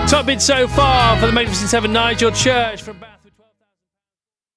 Top bid so far for the Magnificent Seven, Nigel Church from Bath.